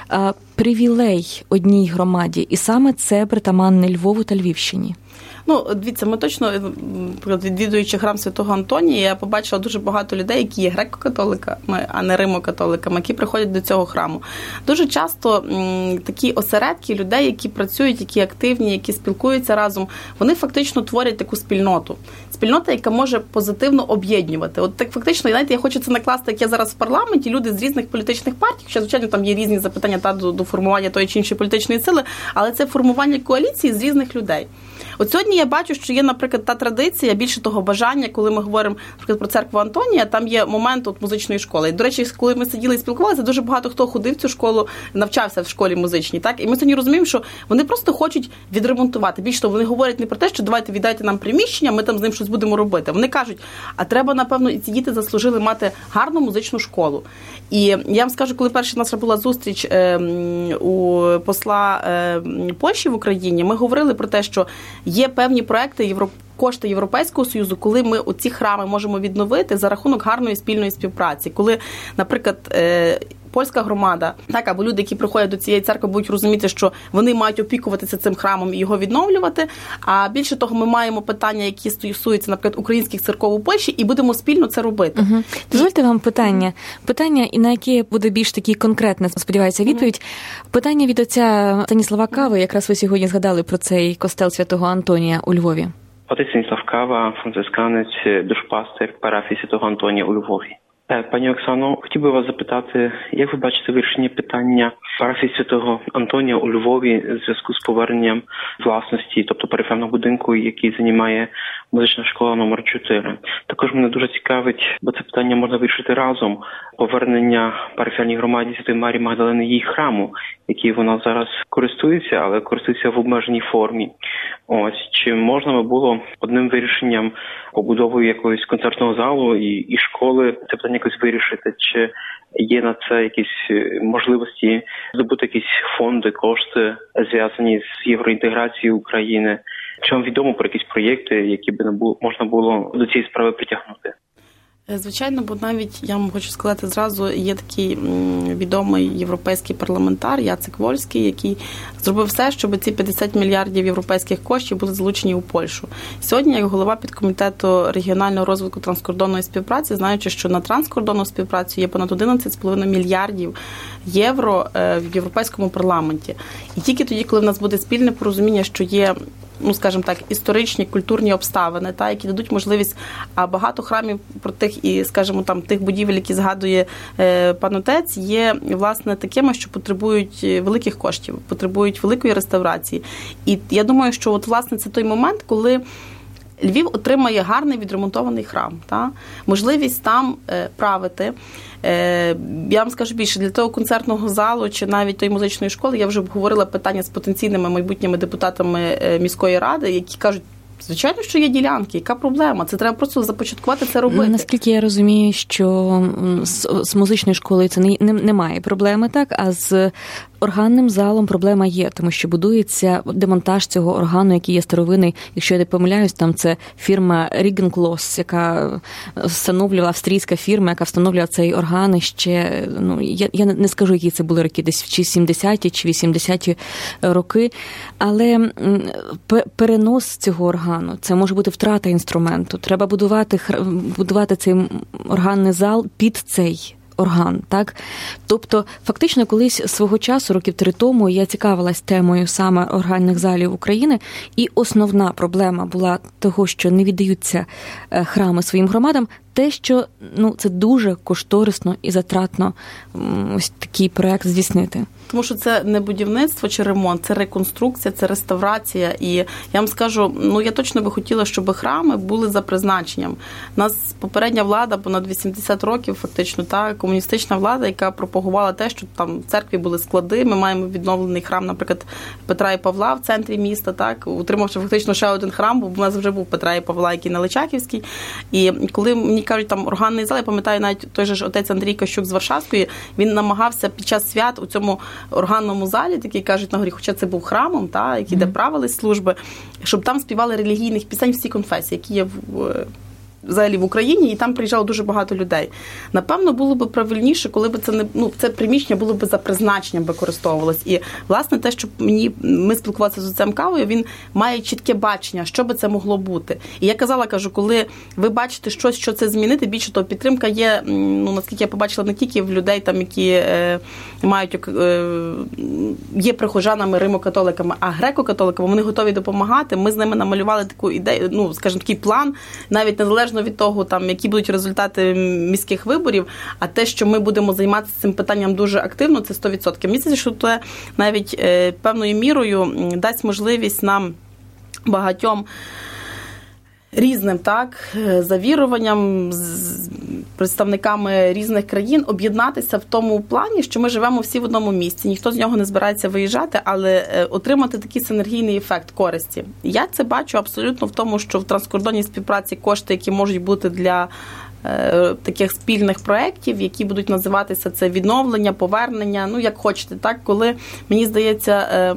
привілей одній громаді, і саме це притаманне Львову та Львівщині. Дивіться, ми точно, відвідуючи храм Святого Антонія, я побачила дуже багато людей, які є греко-католиками, а не римо-католиками, які приходять до цього храму. Дуже часто такі осередки людей, які працюють, які активні, які спілкуються разом, вони фактично творять таку спільноту. Спільнота, яка може позитивно об'єднувати. От так фактично, знаєте, я хочу це накласти, як я зараз в парламенті, люди з різних політичних партій, що, звичайно, там є різні запитання до формування тої чи іншої політичної сили, але це формування коаліції з різних людей. От сьогодні я бачу, що є, наприклад, та традиція, більше того бажання, коли ми говоримо, наприклад, про церкву Антонія, там є момент музичної школи. І, до речі, коли ми сиділи і спілкувалися, дуже багато хто ходив в цю школу, навчався в школі музичній, так? І ми сьогодні розуміємо, що вони просто хочуть відремонтувати. Більше того, вони говорять не про те, що давайте віддайте нам приміщення, ми там з ним щось будемо робити. Вони кажуть, а треба, напевно, і ці діти заслужили мати гарну музичну школу. І я вам скажу, коли перша наша була зустріч у посла Польщі в Україні, ми говорили про те, що є певні проекти кошти Європейського Союзу, коли ми оці храми можемо відновити за рахунок гарної спільної співпраці. Коли, наприклад, польська громада, так, або люди, які приходять до цієї церкви, будуть розуміти, що вони мають опікуватися цим храмом і його відновлювати. А більше того, ми маємо питання, які стосуються, наприклад, українських церков у Польщі, і будемо спільно це робити. Угу. Дозвольте вам питання, і на яке буде більш такі конкретне, сподіваюся, відповідь. Питання від отця Станіслава Кави, якраз ви сьогодні згадали про цей костел Святого Антонія у Львові. Отець Станіслав Кава, францисканець, душпастер парафії Святого Антонія у Львові. Пані Оксано, хотів би вас запитати, як ви бачите вирішення питання парафії Святого Антонія у Львові в зв'язку з поверненням власності, тобто периферного будинку, який займає музична школа номер 4. Також мене дуже цікавить, бо це питання можна вирішити разом, повернення периферній громаді Святої Марії Магдалини її храму, який вона зараз користується, але користується в обмеженій формі. Ось, чи можна би було одним вирішенням побудовою якогось концертного залу і школи це питання якось вирішити? Чи є на це якісь можливості здобути якісь фонди, кошти, зв'язані з євроінтеграцією України? Чи вам відомо про якісь проєкти, які би можна було до цієї справи притягнути? Звичайно, бо навіть, я вам хочу сказати зразу, є такий відомий європейський парламентар Яцек Вольський, який зробив все, щоб ці 50 мільярдів європейських коштів були залучені у Польщу. Сьогодні, як голова підкомітету регіонального розвитку транскордонної співпраці, знаючи, що на транскордонну співпрацю є понад 11,5 мільярдів євро в Європейському парламенті. І тільки тоді, коли в нас буде спільне порозуміння, що є, скажімо так, історичні, культурні обставини, які дадуть можливість, а багато храмів про тих і, скажімо, там тих будівель, які згадує пан отець, є, власне, такими, що потребують великих коштів, потребують великої реставрації. І я думаю, що, власне, це той момент, коли Львів отримає гарний відремонтований храм, та? Можливість там правити. Я вам скажу більше, для того концертного залу чи навіть тої музичної школи я вже обговорила питання з потенційними майбутніми депутатами міської ради, які кажуть, звичайно, що є ділянки. Яка проблема? Це треба просто започаткувати це робити. Наскільки я розумію, що з музичною школою це немає проблеми, так? А з органним залом проблема є, тому що будується демонтаж цього органу, який є старовинний. Якщо я не помиляюсь, там це фірма Рігенклос, яка встановлювала, австрійська фірма, яка встановлювала цей орган ще, я не скажу, які це були роки, десь чи 70-ті, чи 80-ті роки, але перенос цього органу, це може бути втрата інструменту. Треба будувати цей органний зал під цей орган, так? Тобто, фактично, колись свого часу, років 3 тому, я цікавилась темою саме органних залів України, і основна проблема була того, що не віддаються храми своїм громадам, те, що це дуже кошторисно і затратно ось такий проект здійснити. Тому що це не будівництво чи ремонт, це реконструкція, це реставрація. І я вам скажу, я точно би хотіла, щоб храми були за призначенням. У нас попередня влада, понад 80 років фактично, та комуністична влада, яка пропагувала те, що там в церкві були склади. Ми маємо відновлений храм, наприклад, Петра і Павла в центрі міста, так, утримавши фактично ще один храм, бо в нас вже був Петра і Павла, який на Личаківській. І коли мені кажуть, там органний зал, я пам'ятаю навіть той же ж отець Андрій Кощук з Варшавської, він намагався під час свят у цьому органному залі, такий кажуть на горі, хоча це був храмом, та, який де правились служби, щоб там співали релігійних пісень всі конфесії, які є взагалі в Україні, і там приїжджало дуже багато людей. Напевно, було б правильніше, коли б це це приміщення було б за призначенням використовувалось. І, власне, те, що ми спілкувалися з отцем Кавою, він має чітке бачення, що би це могло бути. І я кажу, коли ви бачите щось, що це змінити, більше того, підтримка є, наскільки я побачила, не тільки в людей, там, які мають, є прихожанами, римокатоликами, а греко-католиками, вони готові допомагати. Ми з ними намалювали таку ідею, скажімо, такий план, навіть незалежно від того, там, які будуть результати міських виборів, а те, що ми будемо займатися цим питанням дуже активно, це 100%. Мені здається, що це навіть певною мірою дасть можливість нам багатьом різним, так, завіруванням, з представниками різних країн об'єднатися в тому плані, що ми живемо всі в одному місці, ніхто з нього не збирається виїжджати, але отримати такий синергійний ефект користі. Я це бачу абсолютно в тому, що в транскордонній співпраці кошти, які можуть бути для таких спільних проєктів, які будуть називатися це відновлення, повернення, як хочете, так, коли, мені здається,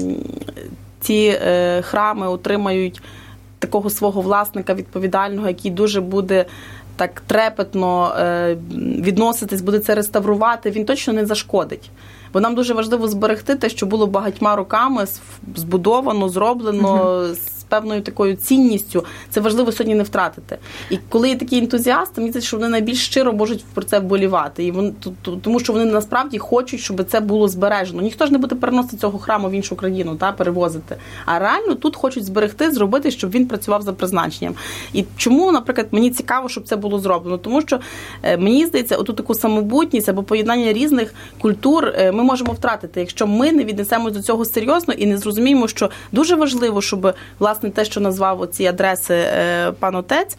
ці храми отримають такого свого власника відповідального, який дуже буде так трепетно відноситись, буде це реставрувати, він точно не зашкодить. Бо нам дуже важливо зберегти те, що було багатьма роками збудовано, зроблено, з певною такою цінністю. Це важливо сьогодні не втратити. І коли є такі ентузіасти, мені здається, що вони найбільш щиро можуть про це вболівати. Тому що вони насправді хочуть, щоб це було збережено. Ніхто ж не буде переносити цього храму в іншу країну, перевозити. А реально тут хочуть зберегти, зробити, щоб він працював за призначенням. І чому, наприклад, мені цікаво, щоб це було зроблено? Тому що, мені здається, оту таку самобутність або поєднання різних культур ми можемо втратити, якщо ми не віднесемось до цього серйозно і не зрозуміємо, що дуже важливо, щоб, власне, те, що назвав оці адреси пан отець,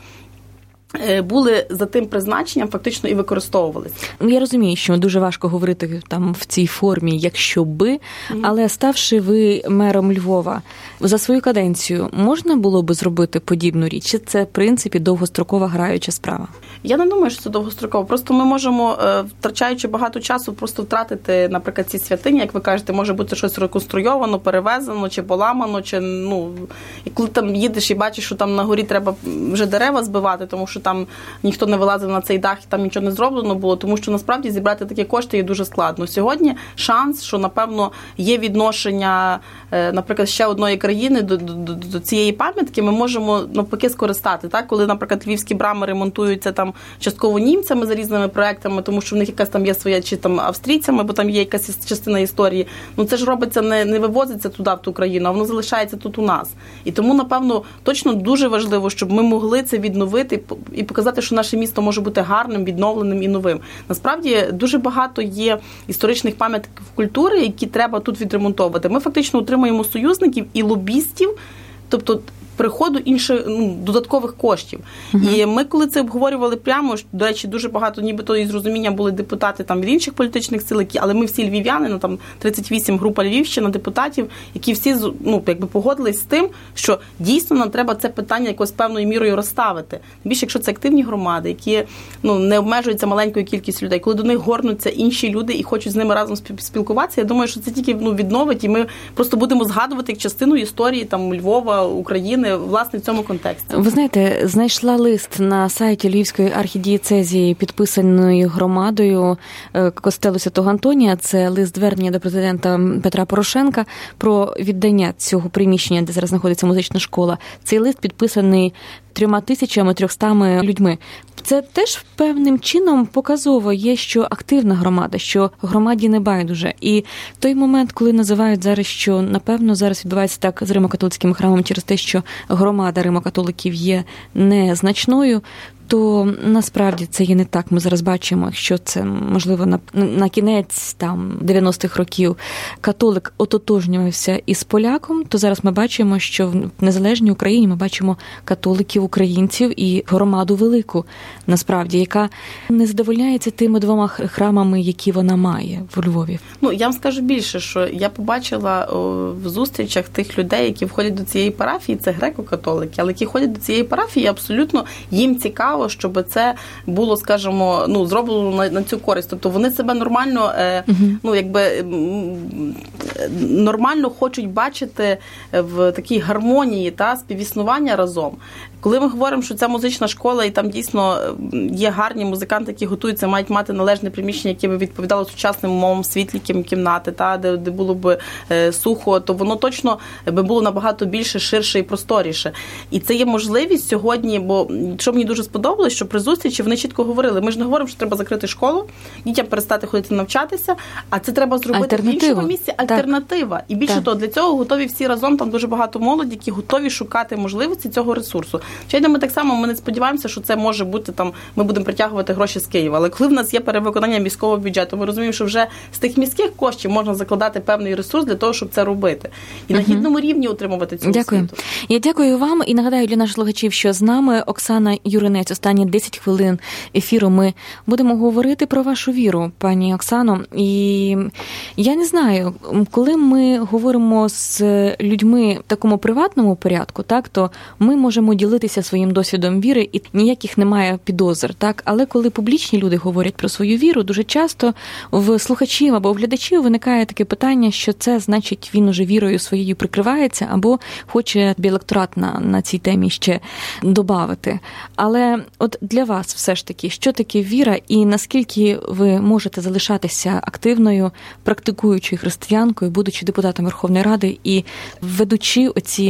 були за тим призначенням фактично і використовувалися. Я розумію, що дуже важко говорити там в цій формі, якщо би, але ставши ви мером Львова, за свою каденцію можна було би зробити подібну річ? Чи це, в принципі, довгострокова граюча справа? Я не думаю, що це довгостроково. Просто ми можемо, втрачаючи багато часу, просто втратити, наприклад, ці святині, як ви кажете, може бути щось реконструйовано, перевезено, чи поламано, чи, і коли там їдеш і бачиш, що там на горі треба вже дерева збивати, тому що там ніхто не вилазив на цей дах і там нічого не зроблено було, тому що насправді зібрати такі кошти є дуже складно. Сьогодні шанс, що, напевно, є відношення, наприклад, ще одної країни до цієї пам'ятки, ми можемо навпаки скористати. Так? Коли, наприклад, львівські брами ремонтуються там частково німцями за різними проектами, тому що в них якась там є своя, чи там австрійцями, бо там є якась частина історії. Це ж робиться, не вивозиться туди, в ту країну, а воно залишається тут у нас. І тому, напевно, точно дуже важливо, щоб ми могли це відновити і показати, що наше місто може бути гарним, відновленим і новим. Насправді, дуже багато є історичних пам'яток культури, які треба тут відремонтовувати. Ми фактично отримуємо союзників і лобістів, тобто приходу інших додаткових коштів. І ми, коли це обговорювали прямо, до речі, дуже багато нібито із розуміння були депутати там від інших політичних сил, але ми всі львів'яни, там 38 група Львівщина депутатів, які всі погодились з тим, що дійсно нам треба це питання якось певною мірою розставити. Більше, якщо це активні громади, які не обмежуються маленькою кількістю людей, коли до них горнуться інші люди і хочуть з ними разом спілкуватися, я думаю, що це тільки відновить, і ми просто будемо згадувати як частину історії там Львова, України, власне, в цьому контексті. Ви знаєте, знайшла лист на сайті Львівської архідієцезії, підписаний громадою костелу Святого Антонія. Це лист-звернення до президента Петра Порошенка про віддання цього приміщення, де зараз знаходиться музична школа. Цей лист підписаний 3300 людьми. Це теж певним чином показово є, що активна громада, що громаді не байдуже. І той момент, коли називають зараз, що, напевно, зараз відбувається так з Римо-католицьким храмом через те, що громада римо-католиків є незначною, то насправді це є не так. Ми зараз бачимо, що це, можливо, на кінець там 90-х років католик ототожнювався із поляком, то зараз ми бачимо, що в незалежній Україні ми бачимо католиків, українців і громаду велику, насправді, яка не задовольняється тими 2 храмами, які вона має в Львові. Я вам скажу більше, що я побачила в зустрічах тих людей, які входять до цієї парафії, це греко-католики, але які ходять до цієї парафії, абсолютно їм цікаво, щоб це було, скажімо, зроблено на цю користь. Тобто вони себе нормально, нормально хочуть бачити в такій гармонії та співіснування разом. Коли ми говоримо, що ця музична школа, і там дійсно є гарні музиканти, які готуються, мають мати належне приміщення, яке би відповідало сучасним умовам, світлі кімнати, де було б сухо, то воно точно би було набагато більше, ширше і просторіше. І це є можливість сьогодні, бо що мені дуже сподобалось, що при зустрічі вони чітко говорили, ми ж не говоримо, що треба закрити школу, дітям перестати ходити навчатися, а це треба зробити в іншому місці альтернатива. І більше того, для цього готові всі разом, там дуже багато молоді, які готові шукати можливості цього ресурсу. Звичайно, ми так само, ми не сподіваємося, що це може бути там, ми будемо притягувати гроші з Києва, але коли в нас є перевиконання міського бюджету, ми розуміємо, що вже з тих міських коштів можна закладати певний ресурс для того, щоб це робити. І на гідному рівні отримувати цю освіту. Я дякую вам і нагадаю для наших слухачів, що з нами Оксана Юринець. Останні 10 хвилин ефіру ми будемо говорити про вашу віру, пані Оксано. І я не знаю, коли ми говоримо з людьми в такому приватному порядку, так, то ми можемо ділитися своїм досвідом віри і ніяких немає підозр, так? Але коли публічні люди говорять про свою віру, дуже часто в слухачів або в глядачів виникає таке питання, що це значить він уже вірою своєю прикривається або хоче електорат на цій темі ще добавити. Але от для вас все ж таки, що таке віра і наскільки ви можете залишатися активною, практикуючою християнкою, будучи депутатом Верховної Ради і ведучи оці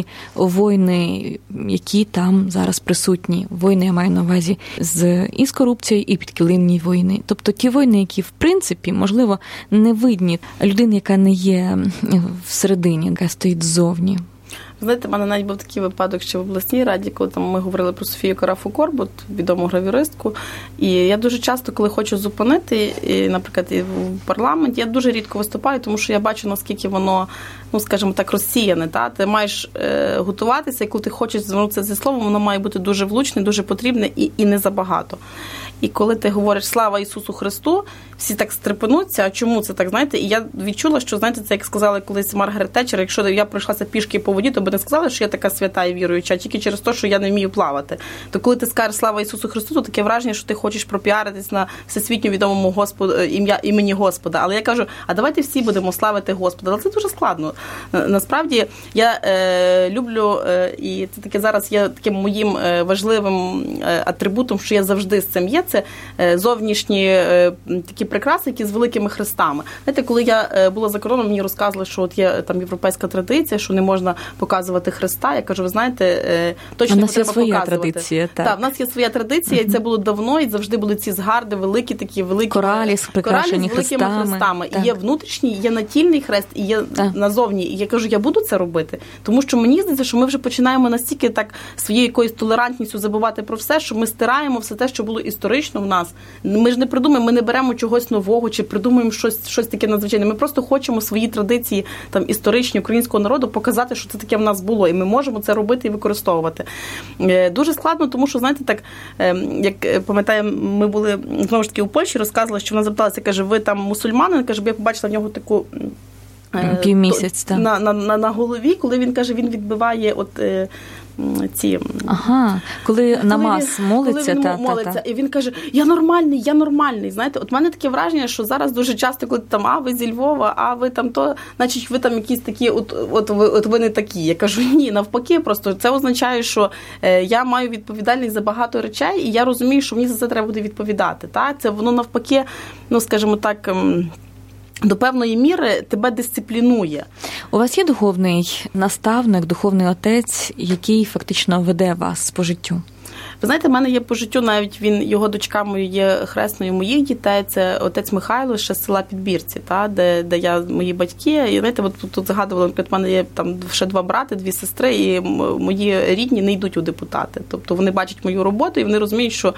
війни, які там зараз присутні. Війни, я маю на увазі, із корупцією і підкилимні війни. Тобто ті війни, які, в принципі, можливо, не видні людини, яка не є всередині, яка стоїть ззовні. Знаєте, в мене навіть був такий випадок ще в обласній раді, коли там ми говорили про Софію Карафу-Корбут, відому гравюристку. І я дуже часто, коли хочу зупинити, і, наприклад, і в парламенті, я дуже рідко виступаю, тому що я бачу, наскільки воно, скажімо так, розсіяне. Та? Ти маєш готуватися, і коли ти хочеш звернутися зі словом, воно має бути дуже влучне, дуже потрібне і не забагато. І коли ти говориш «Слава Ісусу Христу», всі так стрепенуться, а чому це так, знаєте? І я відчула, що, знаєте, це як сказали колись Маргарет Тетчер, якщо я пройшлася пішки по воді, то би не сказали, що я така свята і віруюча, а тільки через те, що я не вмію плавати. То коли ти скажеш «Слава Ісусу Христу», то таке враження, що ти хочеш пропіаритись на всесвітньо відомому імені Господа. Але я кажу, а давайте всі будемо славити Господа. Але це дуже складно. Насправді, я люблю, і це таке зараз є таким моїм важливим атрибутом, що я завжди з цим є, це зовнішні такі прикраси, які з великими хрестами. Знаєте, коли я була за кордоном, мені розказували, що от є там європейська традиція, що не можна показувати хреста. Я кажу, ви знаєте, точно не треба показувати. Традиція, так, в нас є своя традиція, і це було давно, і завжди були ці згарди, великі такі, великі коралі з прикрашені хрестами. І є внутрішній, є натільний хрест, і є назовні. І я кажу, я буду це робити, тому що мені здається, що ми вже починаємо настільки так своєю якоюсь толерантністю забувати про все, що ми стираємо все те, що було історично в нас. Ми ж не придумаємо, ми не беремо чогось нового, чи придумаємо щось таке надзвичайне. Ми просто хочемо свої традиції там історичні українського народу показати, що це таке в нас було, і ми можемо це робити і використовувати. Дуже складно, тому що, знаєте, так, як пам'ятаю, ми були, знову ж таки, у Польщі, розказували, що вона запиталася, каже, ви там мусульманин, каже, бо я побачила в нього таку півмісяць, так. На голові, коли він каже, він відбиває ці... Ага, коли намаз молиться. Коли він молиться, і він каже, я нормальний. Знаєте, от в мене таке враження, що зараз дуже часто, коли там, ви зі Львова, ви там то, значить, ви там якісь такі, от ви не такі. Я кажу, ні, навпаки, просто це означає, що я маю відповідальність за багато речей, і я розумію, що мені за це треба буде відповідати. Так? Це воно навпаки, скажімо так, до певної міри тебе дисциплінує. У вас є духовний наставник, духовний отець, який фактично веде вас по життю? Ви знаєте, в мене є по життю, навіть його дочка є хресною моїх дітей, це отець Михайло, ще з села Підбірці, де мої батьки. І знаєте, от тут згадували, наприклад, в мене є там ще 2 брати, 2 сестри, і мої рідні не йдуть у депутати. Тобто вони бачать мою роботу, і вони розуміють, що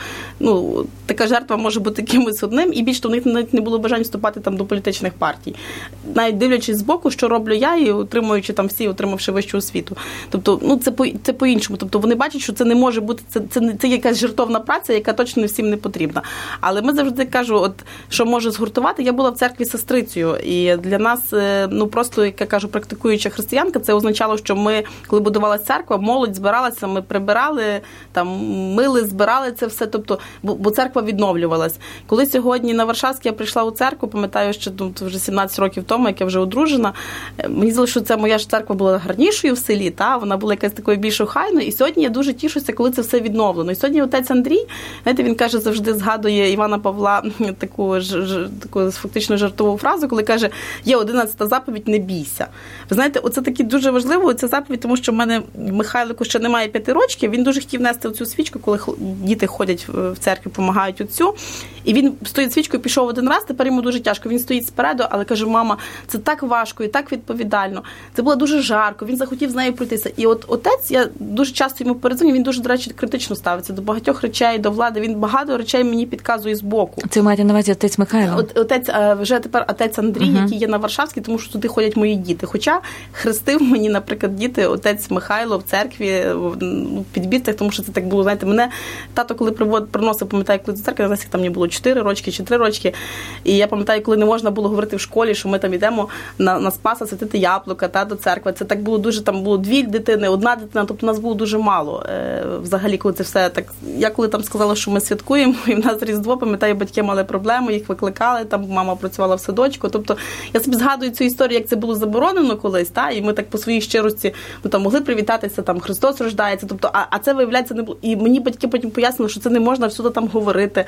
така жертва може бути кимось одним, і більше, то в них навіть не було бажання вступати там до політичних партій. Навіть дивлячись збоку, що роблю я, і отримавши вищу освіту. Тобто, це по-іншому. Тобто вони бачать, що це не може бути, це якась жертовна праця, яка точно не всім не потрібна. Але ми завжди кажу, що може згуртувати. Я була в церкві сестрицею, і для нас, просто, як я кажу, практикуюча християнка, це означало, що ми, коли будувалася церква, молодь збиралася, ми прибирали, там, мили, збирали це все, тобто, бо церква відновлювалась. Коли сьогодні на Варшавській я прийшла у церкву, пам'ятаю, що вже 17 років тому, як я вже одружена, мені здалося, що це моя ж церква була гарнішою в селі, вона була якась такою більш охайною, і сьогодні я дуже тішуся, коли це все відновлено. І сьогодні отець Андрій, знаєте, він каже, завжди згадує Івана Павла таку фактично жартову фразу, коли каже, є 11-та заповідь, не бійся. Ви знаєте, оце таки дуже важливо, ця заповідь, тому що в мене Михайлику ще немає 5 років, він дуже хотів нести оцю свічку, коли діти ходять в церкві, допомагають отцю, і він стоїть свічкою, пішов один раз, тепер йому дуже тяжко, він стоїть спереду, але каже, мама, це так важко і так відповідально, це було дуже жарко, він захотів з нею пройтися. І от отець, я дуже часто йому передзвоню, він дуже, до речі, критично ставиться до багатьох речей, до влади, він багато речей мені підказує з боку. Це маєте на увазі отець Михайло? Вже тепер отець Андрій, який є на Варшавській, тому що туди ходять мої діти. Хоча хрестив мені, наприклад, діти отець Михайло в церкві, в Підбірцях, тому що це так було, знаєте, мене тато, коли приносив, пам'ятаю, коли до церкви, я знаю, там мені було 4 рочки чи 3 рочки, і я пам'ятаю, коли не можна було говорити в школі, що ми там йдемо на Спаса святити яблука, до церкви. Це так було дуже, там було 2 дитини, 1 дитина, тобто нас було дуже мало. Взагалі, коли це все так, я коли там сказала, що ми святкуємо, і в нас Різдво, пам'ятаю, батьки мали проблему, їх викликали, там мама працювала в садочку, тобто я собі згадую цю історію, як це було заборонено колись, і ми так по своїй щирості там могли привітатися, там Христос рождається, тобто, а це, виявляється, не було. І мені батьки потім пояснили, що це не можна всюди там говорити.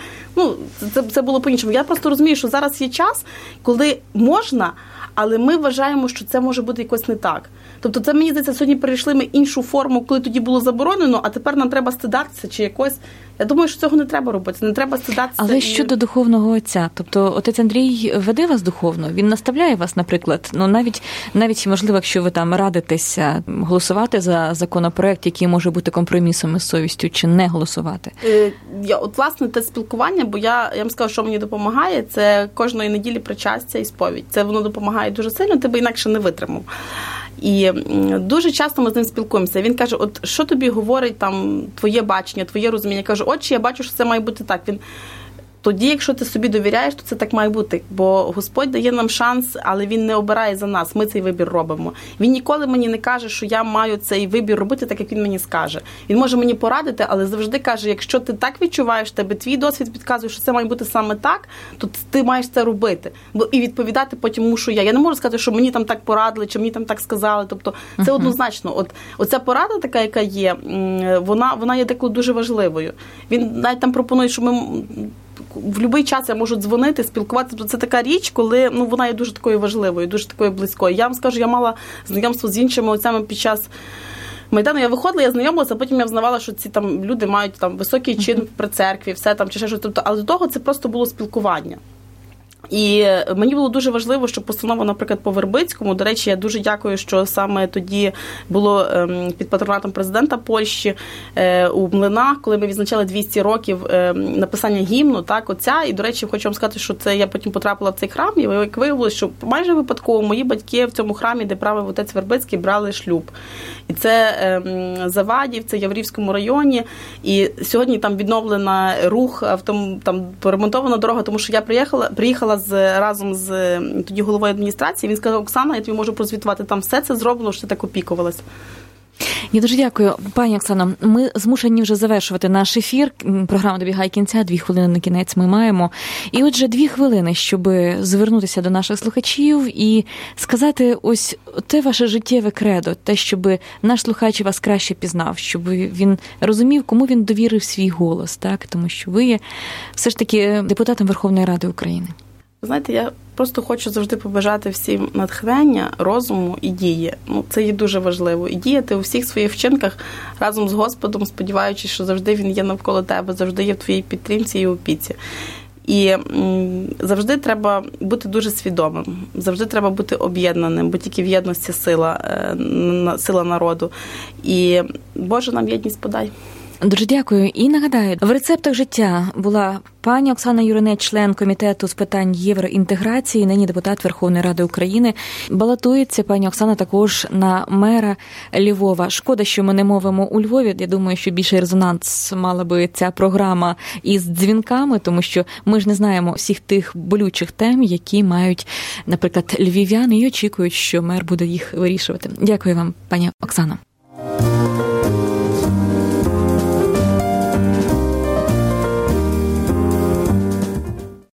Це було по-іншому. Я просто розумію, що зараз є час, коли можна, але ми вважаємо, що це може бути якось не так. Тобто це, мені здається, сьогодні перейшли ми іншу форму, коли тоді було заборонено, а тепер нам треба стидатися чи якось. Я думаю, що цього не треба робити, не треба стидатися. Але щодо духовного отця, тобто отець Андрій веде вас духовно, він наставляє вас, наприклад, навіть можливо, якщо ви там радитеся голосувати за законопроект, який може бути компромісом із совістю, чи не голосувати? Власне, те спілкування, бо я вам скажу, що мені допомагає, це кожної неділі причастя і сповідь. Це воно допомагає дуже сильно, ти би інакше не витримав. І дуже часто ми з ним спілкуємося. Він каже, от що тобі говорить там твоє бачення, твоє розуміння? Я кажу, отче, я бачу, що це має бути так. Він тоді, якщо ти собі довіряєш, то це так має бути. Бо Господь дає нам шанс, але Він не обирає за нас. Ми цей вибір робимо. Він ніколи мені не каже, що я маю цей вибір робити так, як Він мені скаже. Він може мені порадити, але завжди каже, якщо ти так відчуваєш, тебе твій досвід підказує, що це має бути саме так, то ти маєш це робити. І відповідати потім мушу я. Я не можу сказати, що мені там так порадили, чи мені там так сказали. Тобто це однозначно. Оця порада така, яка є, вона є такою дуже важливою. Він навіть там пропонує, що ми в будь-який час я можу дзвонити, спілкуватися. Це така річ, коли вона є дуже такою важливою, дуже такою близькою. Я вам скажу, я мала знайомство з іншими отцями під час Майдану. Я виходила, я знайомилася, а потім я взнавала, що ці там люди мають там високий чин при церкві, все там чи ще щось. Тобто, але до того це просто було спілкування. І мені було дуже важливо, що постанова, наприклад, по Вербицькому, до речі, я дуже дякую, що саме тоді було під патронатом президента Польщі у Млинах, коли ми відзначали 200 років написання гімну, так, отця. І, до речі, хочу вам сказати, що це я потім потрапила в цей храм, і як виявилося, що майже випадково мої батьки в цьому храмі, де правив отець Вербицький, брали шлюб. І це Завадів, це Яврівському районі. І сьогодні там відновлена рух, там поремонтована дорога, тому що я приїхала разом з тоді головою адміністрації. Він сказав: Оксана, я тобі можу прозвітувати, там все це зроблено, що ти так опікувалась. Я дуже дякую. Пані Оксано, ми змушені вже завершувати наш ефір. Програма добігає кінця, 2 хвилини на кінець ми маємо. І отже, 2 хвилини, щоб звернутися до наших слухачів і сказати ось те ваше життєве кредо, те, щоб наш слухач вас краще пізнав, щоб він розумів, кому він довірив свій голос, так? Тому що ви є все ж таки депутатом Верховної Ради України. Знаєте, я просто хочу завжди побажати всім натхнення, розуму і дії. Це є дуже важливо. І діяти у всіх своїх вчинках разом з Господом, сподіваючись, що завжди Він є навколо тебе, завжди є в твоїй підтримці і опіці. І завжди треба бути дуже свідомим, завжди треба бути об'єднаним, бо тільки в єдності сила народу. І Боже нам єдність подай. Дуже дякую. І нагадаю, в рецептах життя була пані Оксана Юринець, член комітету з питань євроінтеграції, нині депутат Верховної Ради України. Балотується пані Оксана також на мера Львова. Шкода, що ми не мовимо у Львові. Я думаю, що більший резонанс мала би ця програма із дзвінками, тому що ми ж не знаємо всіх тих болючих тем, які мають, наприклад, львів'яни, і очікують, що мер буде їх вирішувати. Дякую вам, пані Оксано.